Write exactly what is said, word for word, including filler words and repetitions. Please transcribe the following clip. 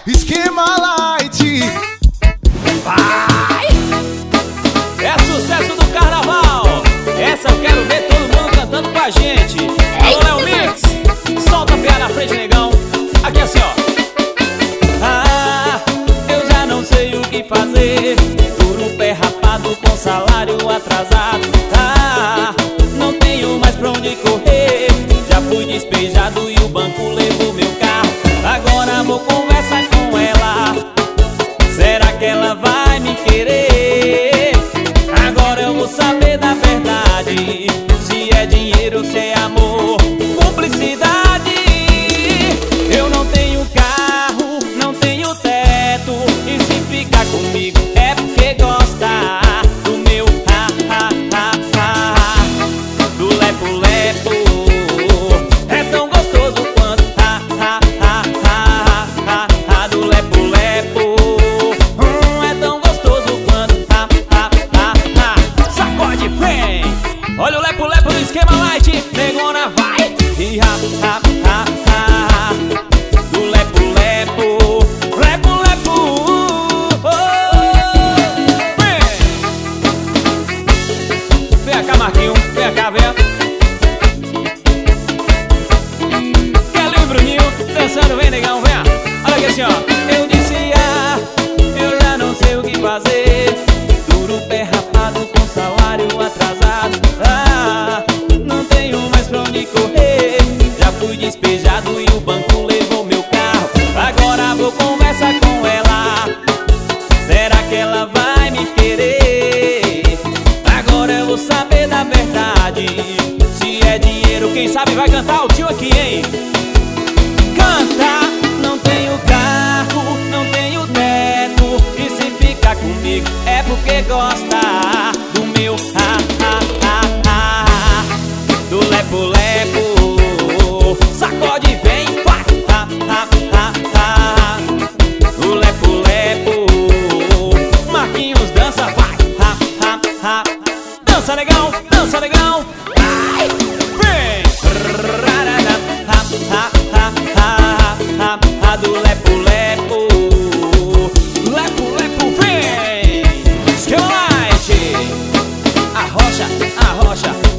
Esquema Light. Vai! É sucesso do carnaval. Essa eu quero ver todo mundo cantando com a gente. Alô, Léo Mix, solta a pé na frente, negão. Aqui assim, ó. Ah, eu já não sei o que fazer. Duro pé rapado com salário atrasado. Ah, não tenho mais pra onde correr. Já fui despejado e o banco levou meu carro. Agora vou conversar com ela. Será que ela vai me querer? Agora eu vou saber da verdade. Se é dinheiro ou se é amor, cumplicidade. Eu não tenho carro, não tenho teto. E se ficar comigo é porque gosta do meu ha ha ha ha, do lepo lepo. É tão gostoso quanto ha ha ha ha ha ha, do lepo lepo. Hum, é tão gostoso quanto ha ha ha ha. Sacode, vem! Olha o lepo lepo do Esquema Light. Negona vai! E ha ha ha ha, do lepo lepo. Lepo lepo. Oh, vem! Vem cá, Marquinho, vem cá, vem. Kelly e Bruninho dançando, vem, negão, vem. Olha aqui assim, ó. Eu disse, ah, eu já não sei o que fazer. Duro pé rapado com salário atrasado. Ah, não tenho mais pra onde correr. Já fui despejado e o banco levou meu carro. Agora vou conversar com ela. Será que ela vai me querer? Agora eu vou saber da verdade. Se é dinheiro, quem sabe vai cantar o tio aqui, hein? Canta! Não tenho carro, não tenho teto. E se ficar comigo é porque gosta do meu ha ha ha ha, do lepo lepo. Sacode, vem, vai! Ha ha ha ha, do lepo lepo. Marquinhos dança, vai! Ha ha ha. Dança, negão, dança, negão. Ai, vem! Rarara, ha ha ha ha ha ha, do lepo lepo. Lepo lepo, vem! Esquema Light. Arrocha, arrocha.